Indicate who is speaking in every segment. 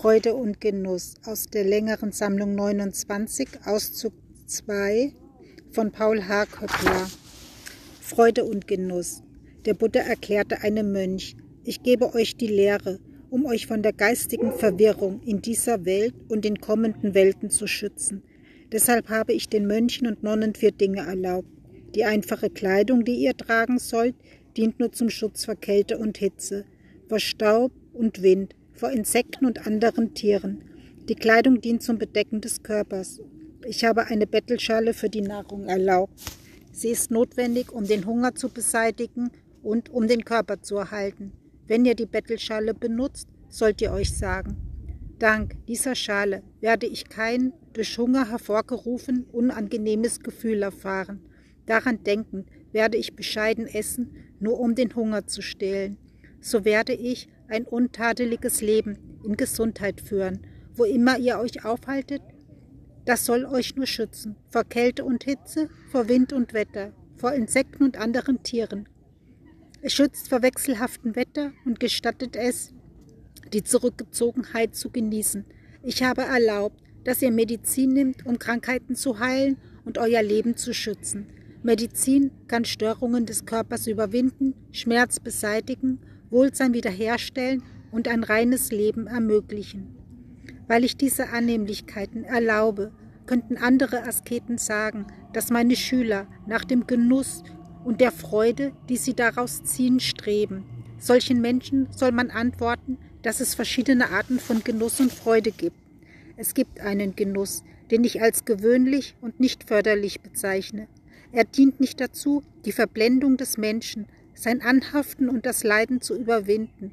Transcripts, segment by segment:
Speaker 1: Freude und Genuss aus der längeren Sammlung 29, Auszug 2 von Paul H. Köppler. Freude und Genuss. Der Buddha erklärte einem Mönch: Ich gebe euch die Lehre, um euch von der geistigen Verwirrung in dieser Welt und in kommenden Welten zu schützen. Deshalb habe ich den Mönchen und Nonnen 4 Dinge erlaubt. Die einfache Kleidung, die ihr tragen sollt, dient nur zum Schutz vor Kälte und Hitze, vor Staub und Wind, vor Insekten und anderen Tieren. Die Kleidung dient zum Bedecken des Körpers. Ich habe eine Bettelschale für die Nahrung erlaubt. Sie ist notwendig, um den Hunger zu beseitigen und um den Körper zu erhalten. Wenn ihr die Bettelschale benutzt, sollt ihr euch sagen: Dank dieser Schale werde ich kein durch Hunger hervorgerufen unangenehmes Gefühl erfahren. Daran denkend werde ich bescheiden essen, nur um den Hunger zu stillen. So werde ich ein untadeliges Leben in Gesundheit führen. Wo immer ihr euch aufhaltet, das soll euch nur schützen. Vor Kälte und Hitze, vor Wind und Wetter, vor Insekten und anderen Tieren. Es schützt vor wechselhaftem Wetter und gestattet es, die Zurückgezogenheit zu genießen. Ich habe erlaubt, dass ihr Medizin nimmt, um Krankheiten zu heilen und euer Leben zu schützen. Medizin kann Störungen des Körpers überwinden, Schmerz beseitigen, Wohlsein wiederherstellen und ein reines Leben ermöglichen. Weil ich diese Annehmlichkeiten erlaube, könnten andere Asketen sagen, dass meine Schüler nach dem Genuss und der Freude, die sie daraus ziehen, streben. Solchen Menschen soll man antworten, dass es verschiedene Arten von Genuss und Freude gibt. Es gibt einen Genuss, den ich als gewöhnlich und nicht förderlich bezeichne. Er dient nicht dazu, die Verblendung des Menschen, sein Anhaften und das Leiden zu überwinden.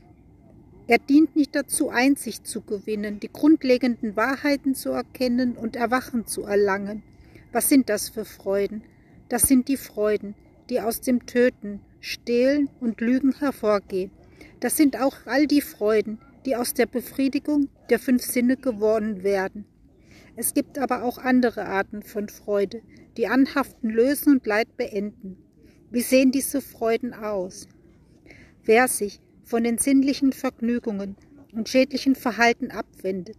Speaker 1: Er dient nicht dazu, Einsicht zu gewinnen, die grundlegenden Wahrheiten zu erkennen und Erwachen zu erlangen. Was sind das für Freuden? Das sind die Freuden, die aus dem Töten, Stehlen und Lügen hervorgehen. Das sind auch all die Freuden, die aus der Befriedigung der 5 Sinne gewonnen werden. Es gibt aber auch andere Arten von Freude, die Anhaften lösen und Leid beenden. Wie sehen diese Freuden aus? Wer sich von den sinnlichen Vergnügungen und schädlichen Verhalten abwendet,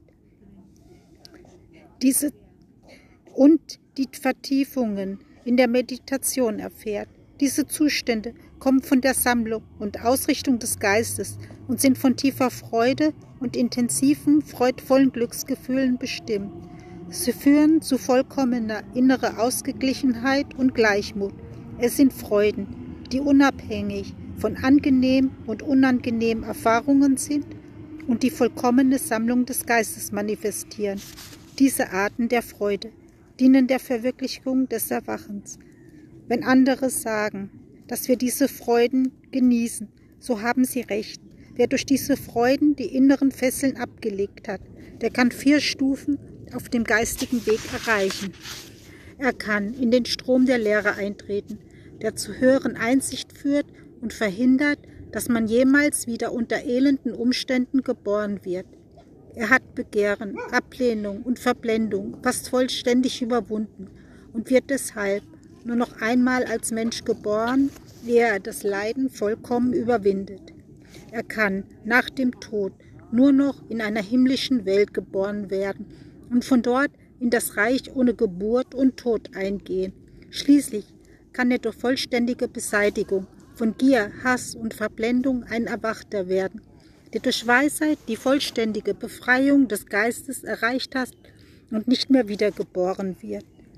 Speaker 1: und die Vertiefungen in der Meditation erfährt. Diese Zustände kommen von der Sammlung und Ausrichtung des Geistes und sind von tiefer Freude und intensiven, freudvollen Glücksgefühlen bestimmt. Sie führen zu vollkommener innerer Ausgeglichenheit und Gleichmut. Es sind Freuden, die unabhängig von angenehmen und unangenehmen Erfahrungen sind und die vollkommene Sammlung des Geistes manifestieren. Diese Arten der Freude dienen der Verwirklichung des Erwachens. Wenn andere sagen, dass wir diese Freuden genießen, so haben sie recht. Wer durch diese Freuden die inneren Fesseln abgelegt hat, der kann 4 Stufen auf dem geistigen Weg erreichen. Er kann in den Strom der Lehre eintreten, der zu höheren Einsicht führt und verhindert, dass man jemals wieder unter elenden Umständen geboren wird. Er hat Begehren, Ablehnung und Verblendung fast vollständig überwunden und wird deshalb nur noch einmal als Mensch geboren, ehe er das Leiden vollkommen überwindet. Er kann nach dem Tod nur noch in einer himmlischen Welt geboren werden und von dort in das Reich ohne Geburt und Tod eingehen. Schließlich kann er durch vollständige Beseitigung von Gier, Hass und Verblendung ein Erwachter werden, der durch Weisheit die vollständige Befreiung des Geistes erreicht hat und nicht mehr wiedergeboren wird.